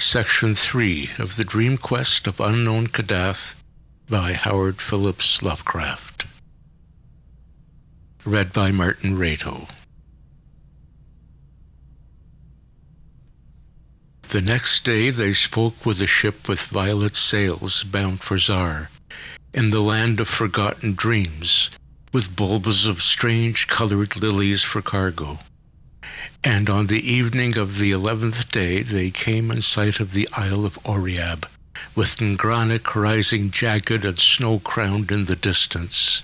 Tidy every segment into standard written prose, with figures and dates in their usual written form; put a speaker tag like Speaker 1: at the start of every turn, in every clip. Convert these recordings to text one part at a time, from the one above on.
Speaker 1: Section 3 of The Dream Quest of Unknown Kadath by Howard Phillips Lovecraft. Read by Martin Rado. The next day they spoke with a ship with violet sails bound for Zar, in the land of forgotten dreams, with bulbs of strange colored lilies for cargo. And on the evening of the 11th day they came in sight of the Isle of Oriab, with Ngranich rising jagged and snow-crowned in the distance.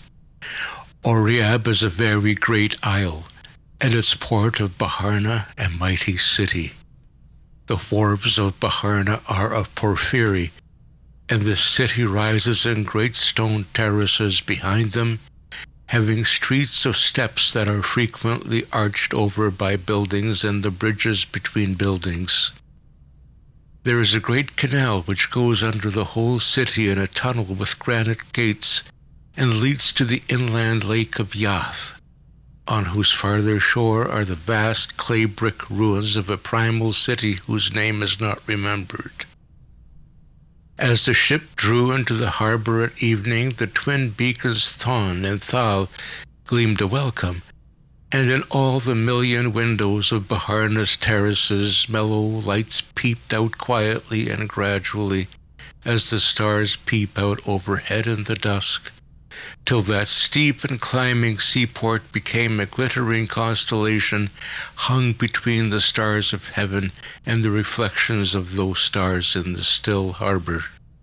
Speaker 1: Oriab is a very great isle, and its port of Baharna a mighty city. The wharves of Baharna are of porphyry, and the city rises in great stone terraces behind them, having streets of steps that are frequently arched over by buildings and the bridges between buildings. There is a great canal which goes under the whole city in a tunnel with granite gates and leads to the inland lake of Yath, on whose farther shore are the vast clay-brick ruins of a primal city whose name is not remembered. As the ship drew into the harbor at evening, the twin beacons Thon and Thal gleamed a welcome, and in all the million windows of Baharna's terraces mellow lights peeped out quietly and gradually, as the stars peep out overhead in the dusk, till that steep and climbing seaport became a glittering constellation hung between the stars of heaven and the reflections of those stars in the still harbor.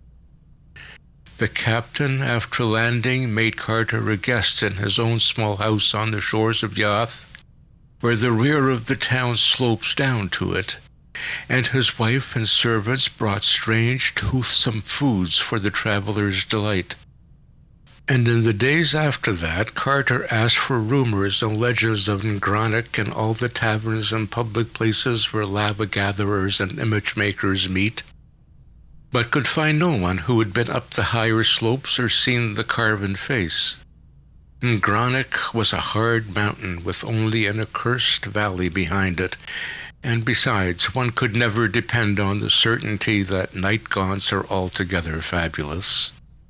Speaker 1: The captain, after landing, made Carter a guest in his own small house on the shores of Yath, where the rear of the town slopes down to it, and his wife and servants brought strange, toothsome foods for the traveller's delight. And in the days after that, Carter asked for rumors and legends of Ngranich and all the taverns and public places where lava-gatherers and image-makers meet, but could find no one who had been up the higher slopes or seen the carven face. Ngranich was a hard mountain with only an accursed valley behind it, and besides, one could never depend on the certainty that night gaunts are altogether fabulous.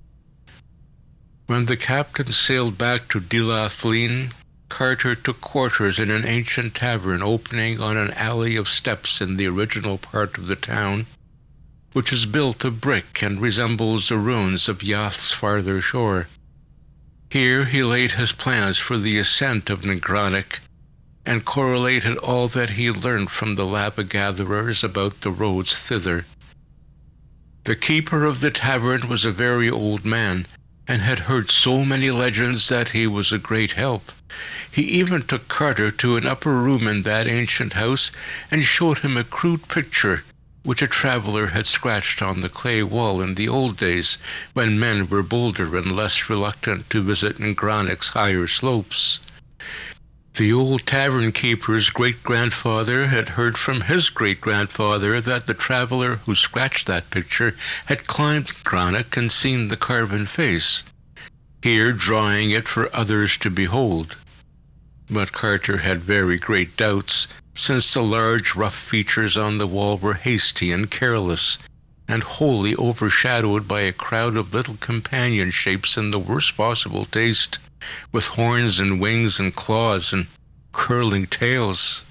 Speaker 1: When the captain sailed back to Dilathlin, Carter took quarters in an ancient tavern opening on an alley of steps in the original part of the town, which is built of brick and resembles the ruins of Yath's farther shore. Here he laid his plans for the ascent of Ngranich, and correlated all that he learned from the lava-gatherers about the roads thither. The keeper of the tavern was a very old man, and had heard so many legends that he was a great help. He even took Carter to an upper room in that ancient house and showed him a crude picture which a traveller had scratched on the clay wall in the old days, when men were bolder and less reluctant to visit Ngranich's higher slopes. The old tavern keeper's great-grandfather had heard from his great-grandfather that the traveller who scratched that picture had climbed Ngranich and seen the carven face, here drawing it for others to behold. But Carter had very great doubts, since the large, rough features on the wall were hasty and careless, and wholly overshadowed by a crowd of little companion shapes in the worst possible taste, with horns and wings and claws and curling tails.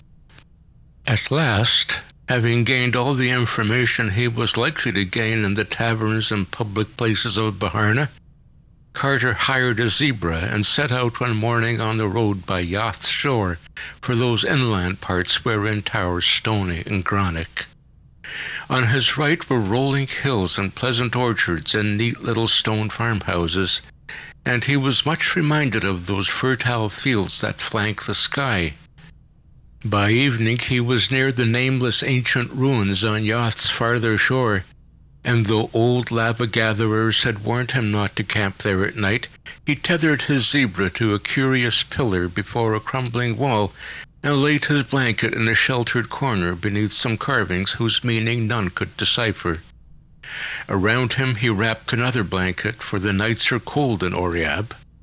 Speaker 1: At last, having gained all the information he was likely to gain in the taverns and public places of Baharna, Carter hired a zebra and set out one morning on the road by Yath's shore for those inland parts wherein towers stony Ngranich. On his right were rolling hills and pleasant orchards and neat little stone farmhouses, and he was much reminded of those fertile fields that flank the sky. By evening he was near the nameless ancient ruins on Yath's farther shore, and though old lava-gatherers had warned him not to camp there at night, he tethered his zebra to a curious pillar before a crumbling wall and laid his blanket in a sheltered corner beneath some carvings whose meaning none could decipher. Around him he wrapped another blanket, for the nights are cold in Oriab.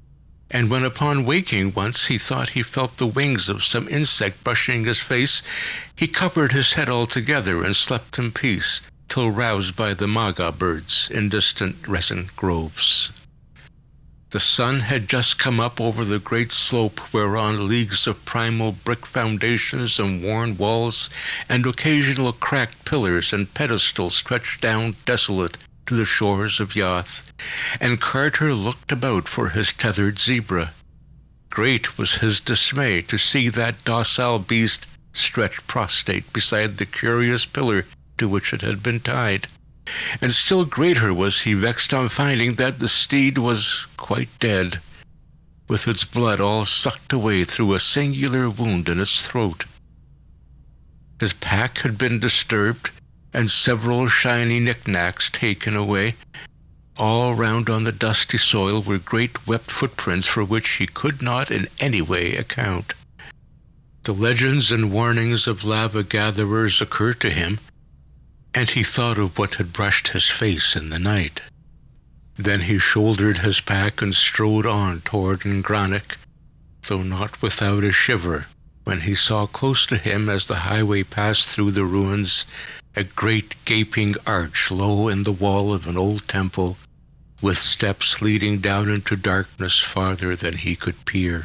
Speaker 1: and when upon waking once he thought he felt the wings of some insect brushing his face, he covered his head altogether and slept in peace, till roused by the maga birds in distant resin groves. The sun had just come up over the great slope whereon leagues of primal brick foundations and worn walls and occasional cracked pillars and pedestals stretched down desolate to the shores of Yath, and Carter looked about for his tethered zebra. Great was his dismay to see that docile beast stretched prostrate beside the curious pillar to which it had been tied. And still greater was he vexed on finding that the steed was quite dead, with its blood all sucked away through a singular wound in its throat. His pack had been disturbed, and several shiny knickknacks taken away. All round on the dusty soil were great webbed footprints for which he could not in any way account. The legends and warnings of lava-gatherers occurred to him, and he thought of what had brushed his face in the night. Then he shouldered his pack and strode on toward Ngranich, though not without a shiver, when he saw close to him as the highway passed through the ruins a great gaping arch low in the wall of an old temple, with steps leading down into darkness farther than he could peer.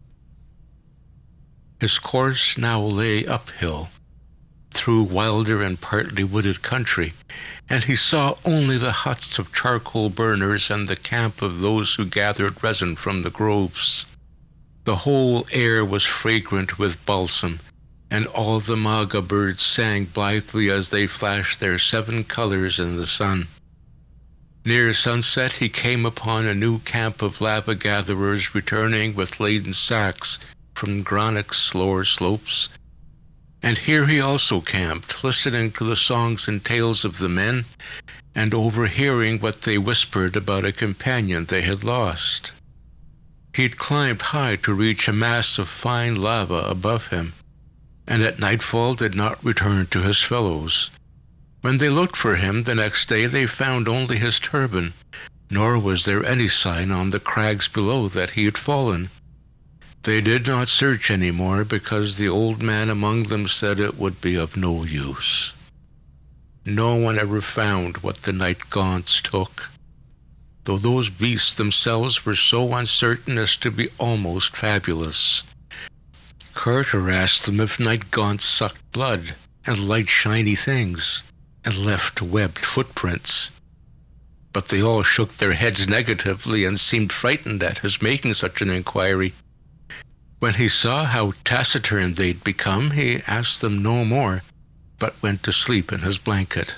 Speaker 1: His course now lay uphill, through wilder and partly wooded country, and he saw only the huts of charcoal burners and the camp of those who gathered resin from the groves. The whole air was fragrant with balsam, and all the maga birds sang blithely as they flashed their 7 colors in the sun. Near sunset he came upon a new camp of lava-gatherers returning with laden sacks from Ngranich's lower slopes, and here he also camped, listening to the songs and tales of the men, and overhearing what they whispered about a companion they had lost. He'd climbed high to reach a mass of fine lava above him, and at nightfall did not return to his fellows. When they looked for him the next day, they found only his turban, nor was there any sign on the crags below that he had fallen. They did not search any more, because the old man among them said it would be of no use. No one ever found what the night gaunts took, though those beasts themselves were so uncertain as to be almost fabulous. Carter asked them if night gaunts sucked blood, and light shiny things, and left webbed footprints. But they all shook their heads negatively and seemed frightened at his making such an inquiry. When he saw how taciturn they'd become, he asked them no more, but went to sleep in his blanket.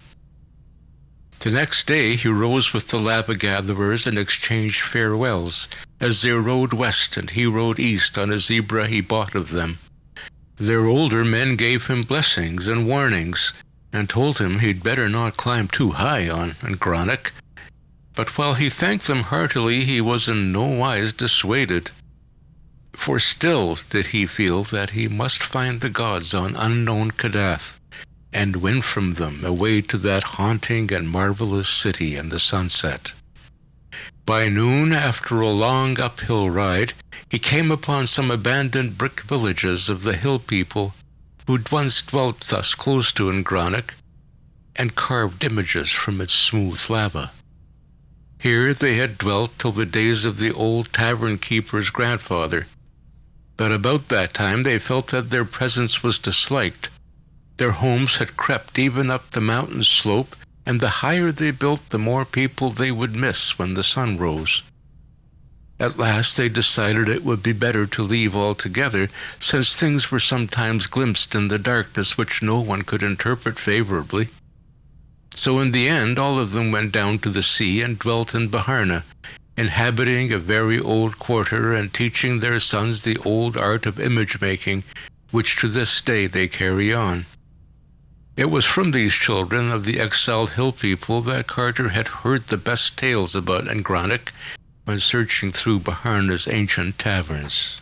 Speaker 1: The next day he rose with the lava-gatherers and exchanged farewells, as they rode west and he rode east on a zebra he bought of them. Their older men gave him blessings and warnings, and told him he'd better not climb too high on Ngranich, but while he thanked them heartily, he was in no wise dissuaded. For still did he feel that he must find the gods on unknown Kadath, and win from them a way to that haunting and marvelous city in the sunset. By noon, after a long uphill ride, he came upon some abandoned brick villages of the hill people who'd once dwelt thus close to Ngranich, and carved images from its smooth lava. Here they had dwelt till the days of the old tavern-keeper's grandfather, but about that time they felt that their presence was disliked. Their homes had crept even up the mountain slope, and the higher they built, the more people they would miss when the sun rose. At last they decided it would be better to leave altogether, since things were sometimes glimpsed in the darkness which no one could interpret favorably. So in the end all of them went down to the sea and dwelt in Baharna, inhabiting a very old quarter and teaching their sons the old art of image-making, which to this day they carry on. It was from these children of the exiled hill people that Carter had heard the best tales about Ngranich when searching through Baharna's ancient taverns.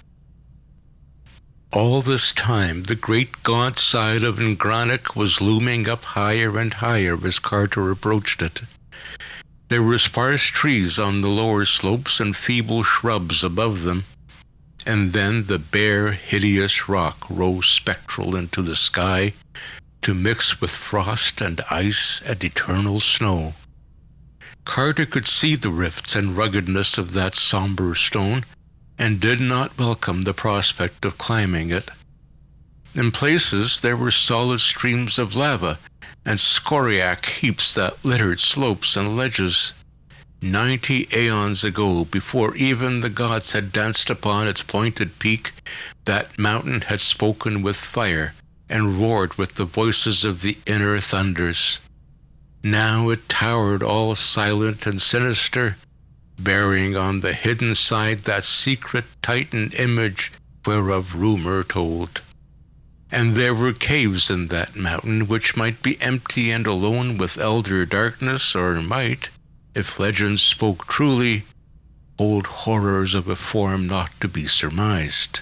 Speaker 1: All this time the great gaunt side of Ngranich was looming up higher and higher as Carter approached it. There were sparse trees on the lower slopes and feeble shrubs above them, and then the bare, hideous rock rose spectral into the sky to mix with frost and ice and eternal snow. Carter could see the rifts and ruggedness of that somber stone, and did not welcome the prospect of climbing it. In places there were solid streams of lava and scoriac heaps that littered slopes and ledges. 90 aeons ago, before even the gods had danced upon its pointed peak, that mountain had spoken with fire and roared with the voices of the inner thunders. Now it towered all silent and sinister, bearing on the hidden side that secret Titan image whereof rumor told. And there were caves in that mountain which might be empty and alone with elder darkness, or might, if legends spoke truly, hold horrors of a form not to be surmised.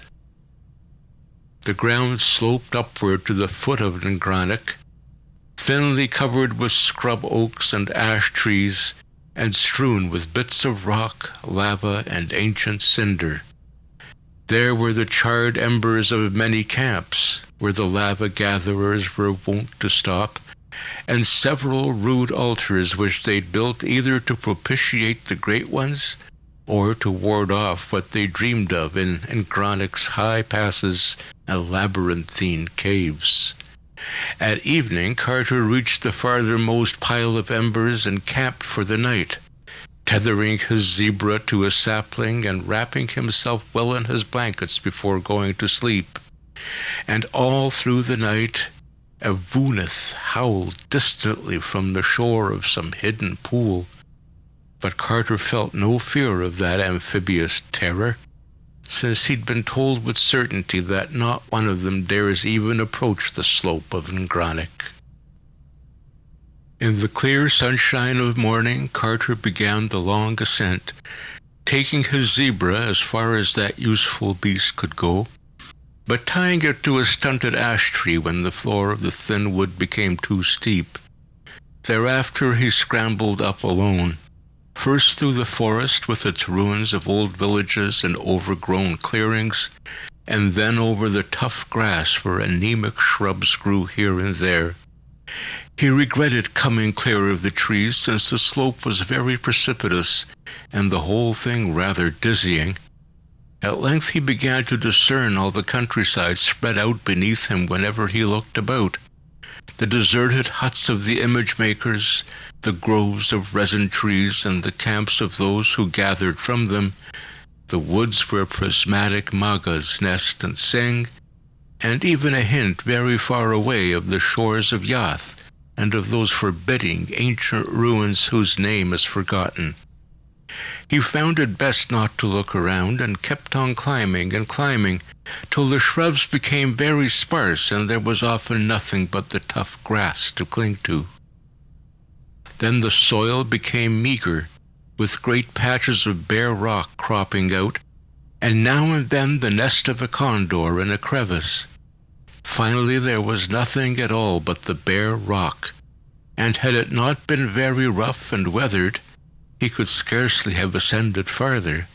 Speaker 1: The ground sloped upward to the foot of Ngranich, thinly covered with scrub oaks and ash trees, and strewn with bits of rock, lava, and ancient cinder. There were the charred embers of many camps, where the lava gatherers were wont to stop, and several rude altars which they'd built either to propitiate the great ones, or to ward off what they dreamed of in Ngranich's high passes and labyrinthine caves. At evening, Carter reached the farthermost pile of embers and camped for the night, tethering his zebra to a sapling and wrapping himself well in his blankets before going to sleep. And all through the night, a Vunith howled distantly from the shore of some hidden pool. But Carter felt no fear of that amphibious terror, since he'd been told with certainty that not one of them dares even approach the slope of Ngranich. In the clear sunshine of morning, Carter began the long ascent, taking his zebra as far as that useful beast could go, but tying it to a stunted ash tree when the floor of the thin wood became too steep. Thereafter he scrambled up alone, first through the forest with its ruins of old villages and overgrown clearings, and then over the tough grass where anemic shrubs grew here and there. He regretted coming clear of the trees, since the slope was very precipitous and the whole thing rather dizzying. At length he began to discern all the countryside spread out beneath him whenever he looked about. The deserted huts of the image-makers, the groves of resin trees, and the camps of those who gathered from them, the woods where prismatic magas nest and sing, and even a hint very far away of the shores of Yath and of those forbidding ancient ruins whose name is forgotten. He found it best not to look around, and kept on climbing and climbing, till the shrubs became very sparse and there was often nothing but the tough grass to cling to. Then the soil became meager, with great patches of bare rock cropping out, and now and then the nest of a condor in a crevice. Finally there was nothing at all but the bare rock, and had it not been very rough and weathered, he could scarcely have ascended farther.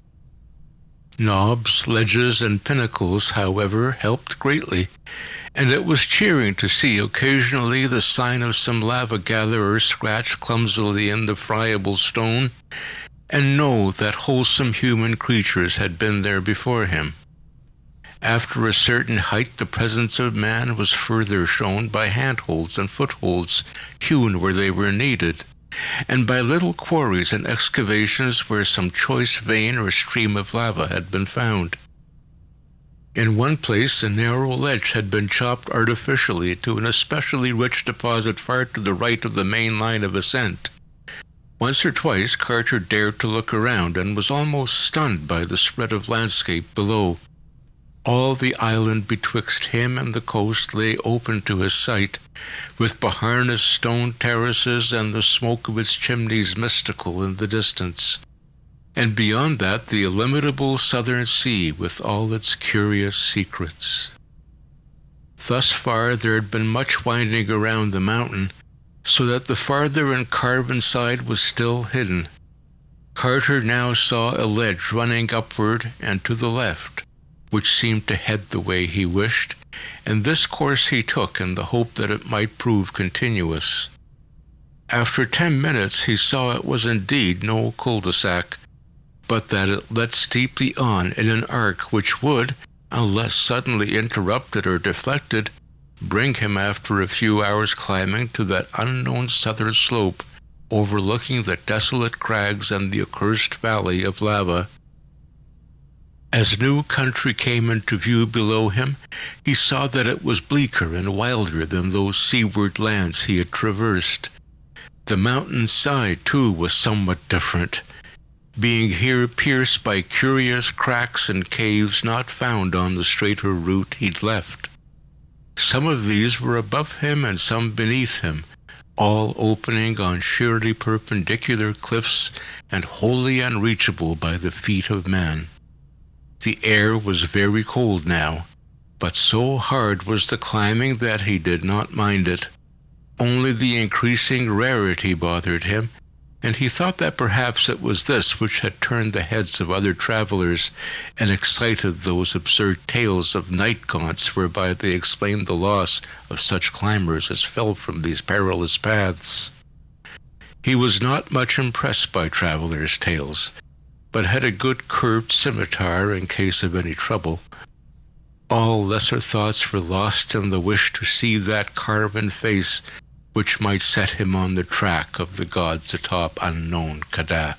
Speaker 1: Knobs, ledges, and pinnacles, however, helped greatly, and it was cheering to see occasionally the sign of some lava-gatherer scratch clumsily in the friable stone, and know that wholesome human creatures had been there before him. After a certain height, the presence of man was further shown by handholds and footholds hewn where they were needed, and by little quarries and excavations where some choice vein or stream of lava had been found. In one place, a narrow ledge had been chopped artificially to an especially rich deposit far to the right of the main line of ascent. Once or twice Carter dared to look around, and was almost stunned by the spread of landscape below. All the island betwixt him and the coast lay open to his sight, with Baharna's stone terraces and the smoke of its chimneys mystical in the distance, and beyond that the illimitable southern sea with all its curious secrets. Thus far there had been much winding around the mountain, so that the farther and carven side was still hidden. Carter now saw a ledge running upward and to the left, which seemed to head the way he wished, and this course he took in the hope that it might prove continuous. After 10 minutes he saw it was indeed no cul-de-sac, but that it led steeply on in an arc which would, unless suddenly interrupted or deflected, bring him after a few hours' climbing to that unknown southern slope overlooking the desolate crags and the accursed valley of lava. As new country came into view below him, he saw that it was bleaker and wilder than those seaward lands he had traversed. The mountain's side, too, was somewhat different, being here pierced by curious cracks and caves not found on the straighter route he'd left. Some of these were above him and some beneath him, all opening on sheerly perpendicular cliffs and wholly unreachable by the feet of man. The air was very cold now, but so hard was the climbing that he did not mind it. Only the increasing rarity bothered him, and he thought that perhaps it was this which had turned the heads of other travelers and excited those absurd tales of night gaunts whereby they explained the loss of such climbers as fell from these perilous paths. He was not much impressed by travelers' tales, but had a good curved scimitar in case of any trouble. All lesser thoughts were lost in the wish to see that carven face which might set him on the track of the gods atop unknown Kada.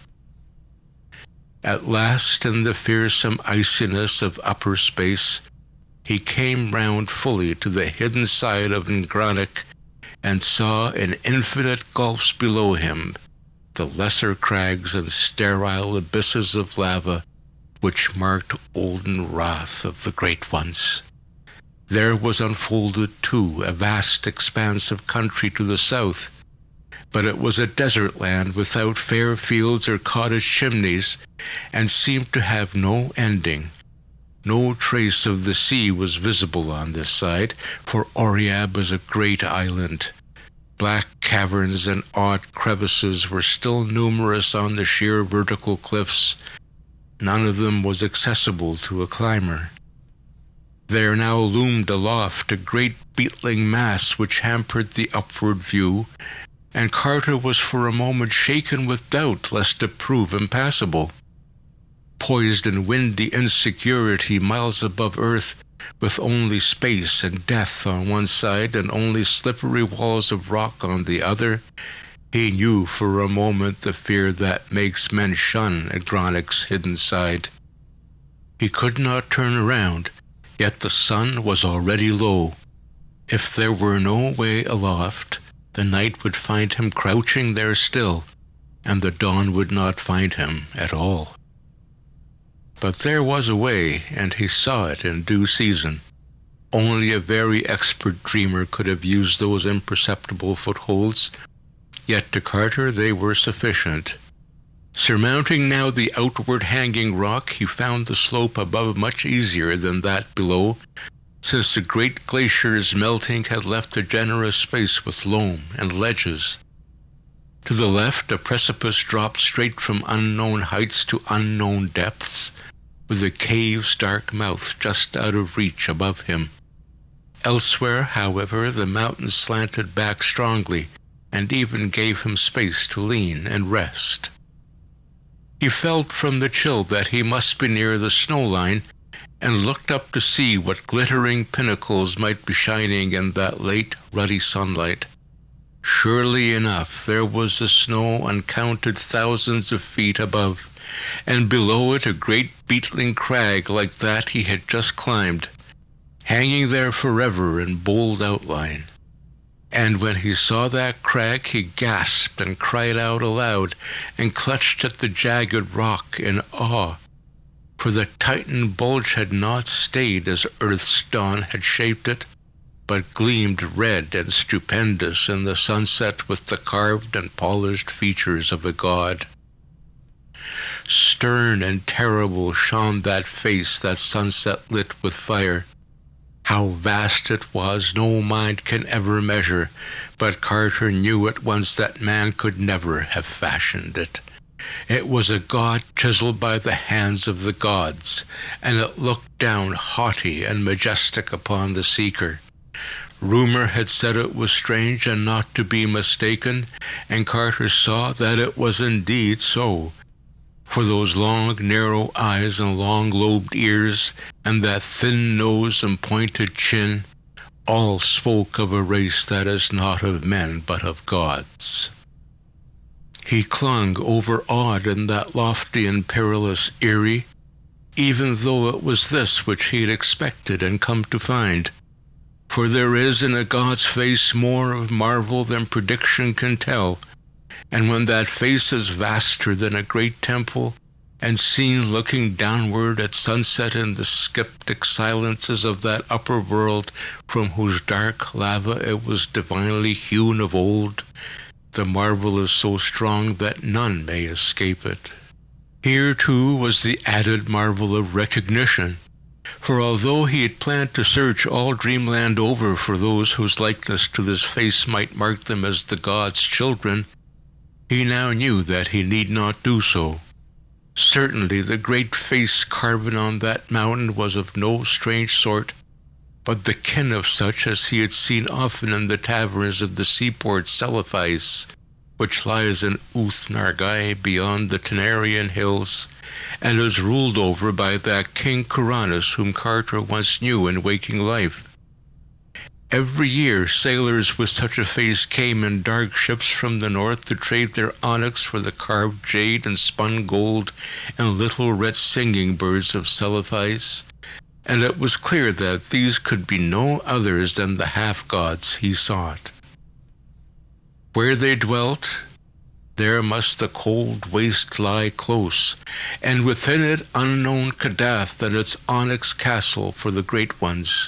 Speaker 1: At last, in the fearsome iciness of upper space, he came round fully to the hidden side of Ngranich and saw in infinite gulfs below him the lesser crags and sterile abysses of lava which marked olden wrath of the great ones. There was unfolded, too, a vast expanse of country to the south, but it was a desert land without fair fields or cottage chimneys, and seemed to have no ending. No trace of the sea was visible on this side, for Oriab was a great island. Black caverns and odd crevices were still numerous on the sheer vertical cliffs. None of them was accessible to a climber. There now loomed aloft a great beetling mass which hampered the upward view, and Carter was for a moment shaken with doubt lest it prove impassable. Poised in windy insecurity miles above earth, with only space and death on one side and only slippery walls of rock on the other, he knew for a moment the fear that makes men shun Ngranich's hidden side. He could not turn around, yet the sun was already low. If there were no way aloft, the night would find him crouching there still, and the dawn would not find him at all. But there was a way, and he saw it in due season. Only a very expert dreamer could have used those imperceptible footholds, yet to Carter they were sufficient. Surmounting now the outward hanging rock, he found the slope above much easier than that below, since the great glacier's melting had left a generous space with loam and ledges. To the left, a precipice dropped straight from unknown heights to unknown depths, with a cave's dark mouth just out of reach above him. Elsewhere, however, the mountain slanted back strongly, and even gave him space to lean and rest. He felt from the chill that he must be near the snow line, and looked up to see what glittering pinnacles might be shining in that late, ruddy sunlight. Surely enough, there was the snow uncounted thousands of feet above, and below it a great beetling crag like that he had just climbed, hanging there forever in bold outline. And when he saw that crag, he gasped and cried out aloud and clutched at the jagged rock in awe, for the Titan bulge had not stayed as Earth's dawn had shaped it, but gleamed red and stupendous in the sunset with the carved and polished features of a god. Stern and terrible shone that face that sunset lit with fire. How vast it was, no mind can ever measure, but Carter knew at once that man could never have fashioned it. It was a god chiseled by the hands of the gods, and it looked down haughty and majestic upon the seeker. Rumor had said it was strange and not to be mistaken, and Carter saw that it was indeed so. For those long, narrow eyes and long-lobed ears, and that thin nose and pointed chin, all spoke of a race that is not of men but of gods. He clung overawed in that lofty and perilous eyrie, even though it was this which he had expected and come to find. For there is in a god's face more of marvel than prediction can tell, and when that face is vaster than a great temple, and seen looking downward at sunset in the skeptic silences of that upper world from whose dark lava it was divinely hewn of old, the marvel is so strong that none may escape it. Here, too, was the added marvel of recognition. For although he had planned to search all dreamland over for those whose likeness to this face might mark them as the gods' children, he now knew that he need not do so. Certainly the great face carven on that mountain was of no strange sort, but the kin of such as he had seen often in the taverns of the seaport Celepheis, which lies in Uth Nargai beyond the Tenarian hills, and is ruled over by that King Kuranes whom Carter once knew in waking life. Every year sailors with such a face came in dark ships from the north to trade their onyx for the carved jade and spun gold and little red singing birds of Celepheis, and it was clear that these could be no others than the half-gods he sought. Where they dwelt, there must the cold waste lie close, and within it unknown Kadath and its onyx castle for the great ones.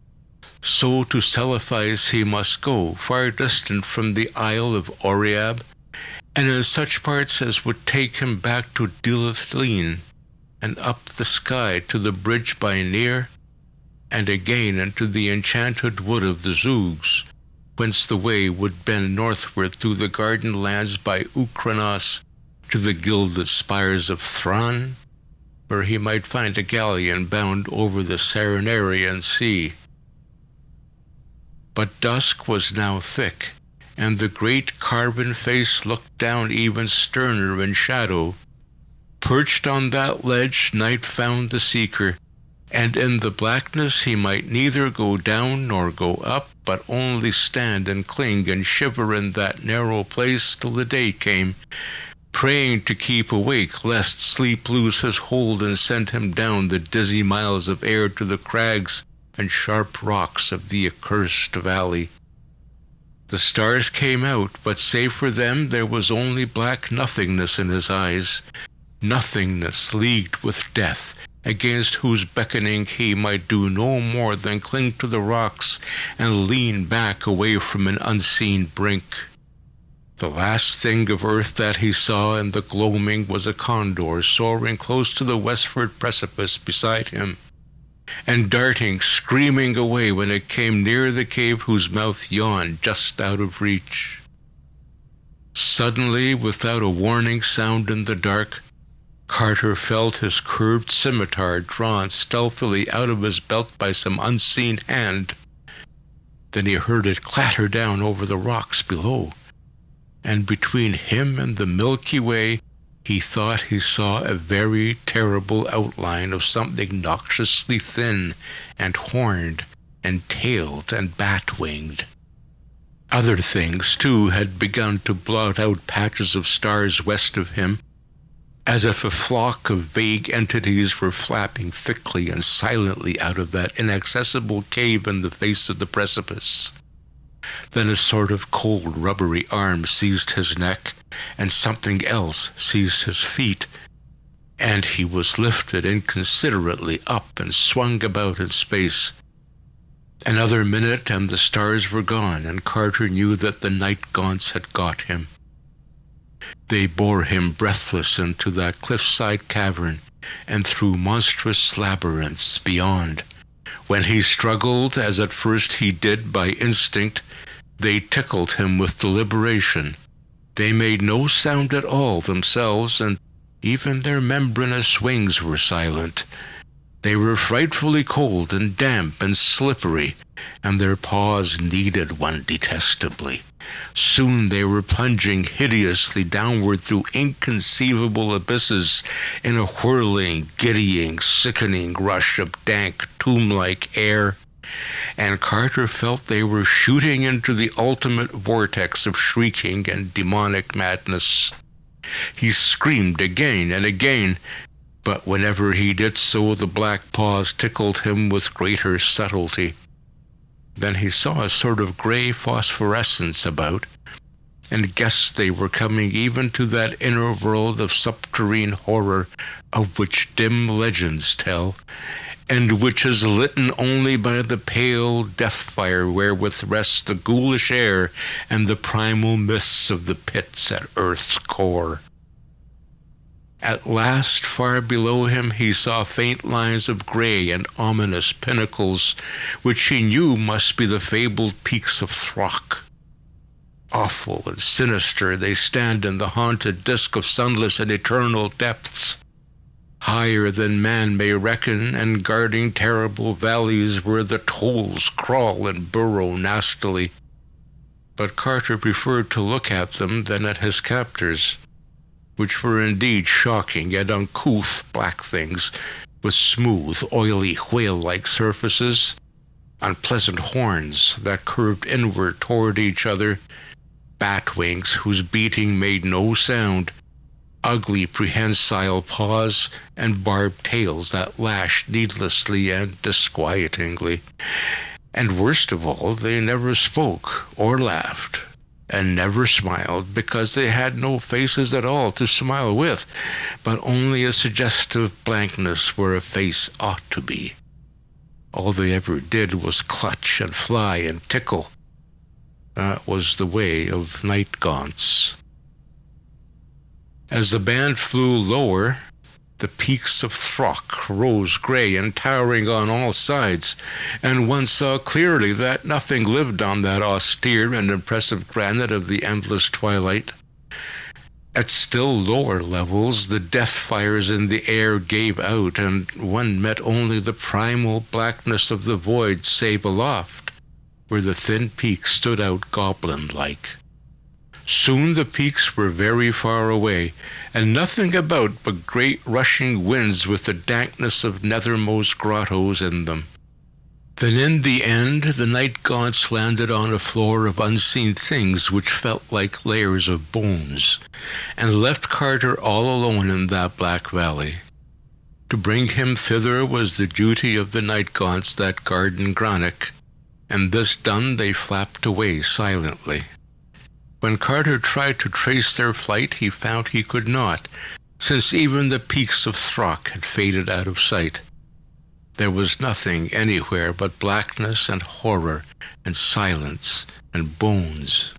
Speaker 1: So to Celepheis he must go, far distant from the isle of Oriab, and in such parts as would take him back to Dilithlin, and up the sky to the bridge by Nir, and again into the enchanted wood of the Zougs, whence the way would bend northward through the garden lands by Ukranos to the gilded spires of Thran, where he might find a galleon bound over the Serenarian Sea. But dusk was now thick, and the great carven face looked down even sterner in shadow. Perched on that ledge, night found the seeker, and in the blackness he might neither go down nor go up, but only stand and cling and shiver in that narrow place till the day came, praying to keep awake lest sleep lose his hold and send him down the dizzy miles of air to the crags and sharp rocks of the accursed valley. The stars came out, but save for them there was only black nothingness in his eyes, nothingness leagued with death, against whose beckoning he might do no more than cling to the rocks and lean back away from an unseen brink. The last thing of earth that he saw in the gloaming was a condor soaring close to the westward precipice beside him, and darting, screaming away when it came near the cave whose mouth yawned just out of reach. Suddenly, without a warning sound in the dark, Carter felt his curved scimitar drawn stealthily out of his belt by some unseen hand. Then he heard it clatter down over the rocks below, and between him and the Milky Way he thought he saw a very terrible outline of something noxiously thin and horned and tailed and bat-winged. Other things, too, had begun to blot out patches of stars west of him, as if a flock of vague entities were flapping thickly and silently out of that inaccessible cave in the face of the precipice. Then a sort of cold, rubbery arm seized his neck, and something else seized his feet, and he was lifted inconsiderately up and swung about in space. Another minute and the stars were gone, and Carter knew that the night gaunts had got him. They bore him breathless into that cliffside cavern and through monstrous labyrinths beyond, When he struggled, as at first he did by instinct, they tickled him with deliberation. They made no sound at all themselves, and even their membranous wings were silent. They were frightfully cold and damp and slippery, and their paws needed one detestably. Soon they were plunging hideously downward through inconceivable abysses in a whirling, giddying, sickening rush of dank, tomb-like air, and Carter felt they were shooting into the ultimate vortex of shrieking and demonic madness. He screamed again and again, but whenever he did so, the black paws tickled him with greater subtlety. Then he saw a sort of gray phosphorescence about, and guessed they were coming even to that inner world of subterrene horror of which dim legends tell, and which is litten only by the pale death-fire wherewith rests the ghoulish air and the primal mists of the pits at earth's core. At last, far below him, he saw faint lines of grey and ominous pinnacles, which he knew must be the fabled peaks of Throck. Awful and sinister they stand in the haunted disk of sunless and eternal depths, higher than man may reckon, and guarding terrible valleys where the tolls crawl and burrow nastily. But Carter preferred to look at them than at his captors, which were indeed shocking and uncouth black things, with smooth, oily, whale-like surfaces, unpleasant horns that curved inward toward each other, bat wings whose beating made no sound, ugly prehensile paws, and barbed tails that lashed needlessly and disquietingly. And worst of all, they never spoke or laughed, and never smiled, because they had no faces at all to smile with, but only a suggestive blankness where a face ought to be. All they ever did was clutch and fly and tickle. That was the way of night gaunts. As the band flew lower, the peaks of Throck rose grey and towering on all sides, and one saw clearly that nothing lived on that austere and impressive granite of the endless twilight. At still lower levels, the death fires in the air gave out, and one met only the primal blackness of the void save aloft, where the thin peaks stood out goblin-like. Soon the peaks were very far away, and nothing about but great rushing winds with the dankness of nethermost grottos in them. Then in the end the night gaunts landed on a floor of unseen things which felt like layers of bones, and left Carter all alone in that black valley. To bring him thither was the duty of the night gaunts that guarded Granach, and this done they flapped away silently. When Carter tried to trace their flight, he found he could not, since even the peaks of Throck had faded out of sight. There was nothing anywhere but blackness and horror and silence and bones.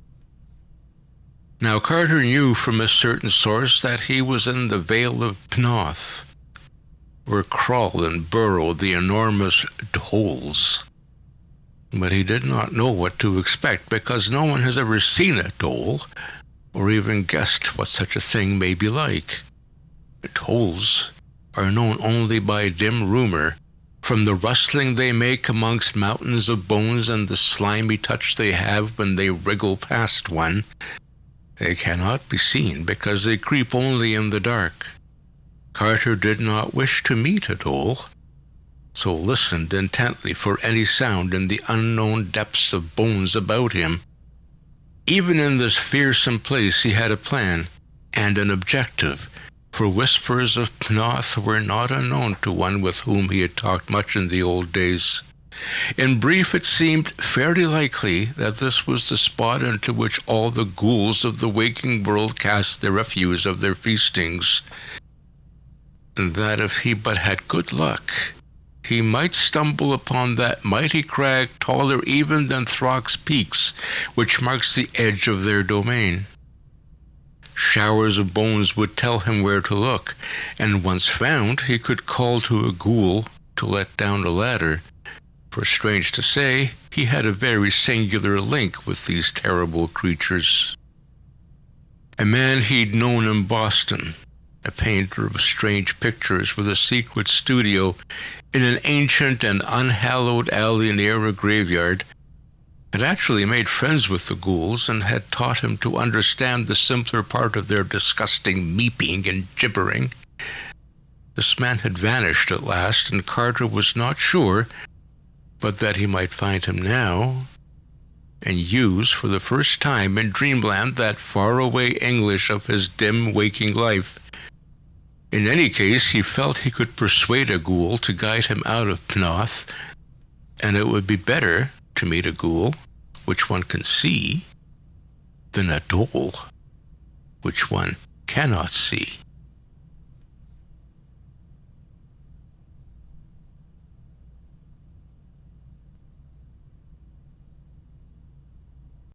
Speaker 1: Now Carter knew from a certain source that he was in the Vale of Pnoth, where crawl and burrow the enormous dholes. But he did not know what to expect, because no one has ever seen a dhole, or even guessed what such a thing may be like. The dholes are known only by dim rumor, from the rustling they make amongst mountains of bones and the slimy touch they have when they wriggle past one. They cannot be seen, because they creep only in the dark. Carter did not wish to meet a dhole, so listened intently for any sound in the unknown depths of bones about him. Even in this fearsome place he had a plan and an objective, for whispers of Pnoth were not unknown to one with whom he had talked much in the old days. In brief, it seemed fairly likely that this was the spot into which all the ghouls of the waking world cast the refuse of their feastings, and that if he but had good luck, he might stumble upon that mighty crag taller even than Throck's peaks, which marks the edge of their domain. Showers of bones would tell him where to look, and once found, he could call to a ghoul to let down a ladder, For strange to say, he had a very singular link with these terrible creatures. A man he'd known in Boston, a painter of strange pictures with a secret studio in an ancient and unhallowed alley near a graveyard, had actually made friends with the ghouls and had taught him to understand the simpler part of their disgusting meeping and gibbering. This man had vanished at last, and Carter was not sure but that he might find him now and use for the first time in dreamland that faraway English of his dim waking life. In any case, he felt he could persuade a ghoul to guide him out of Pnoth, and it would be better to meet a ghoul which one can see than a dole which one cannot see.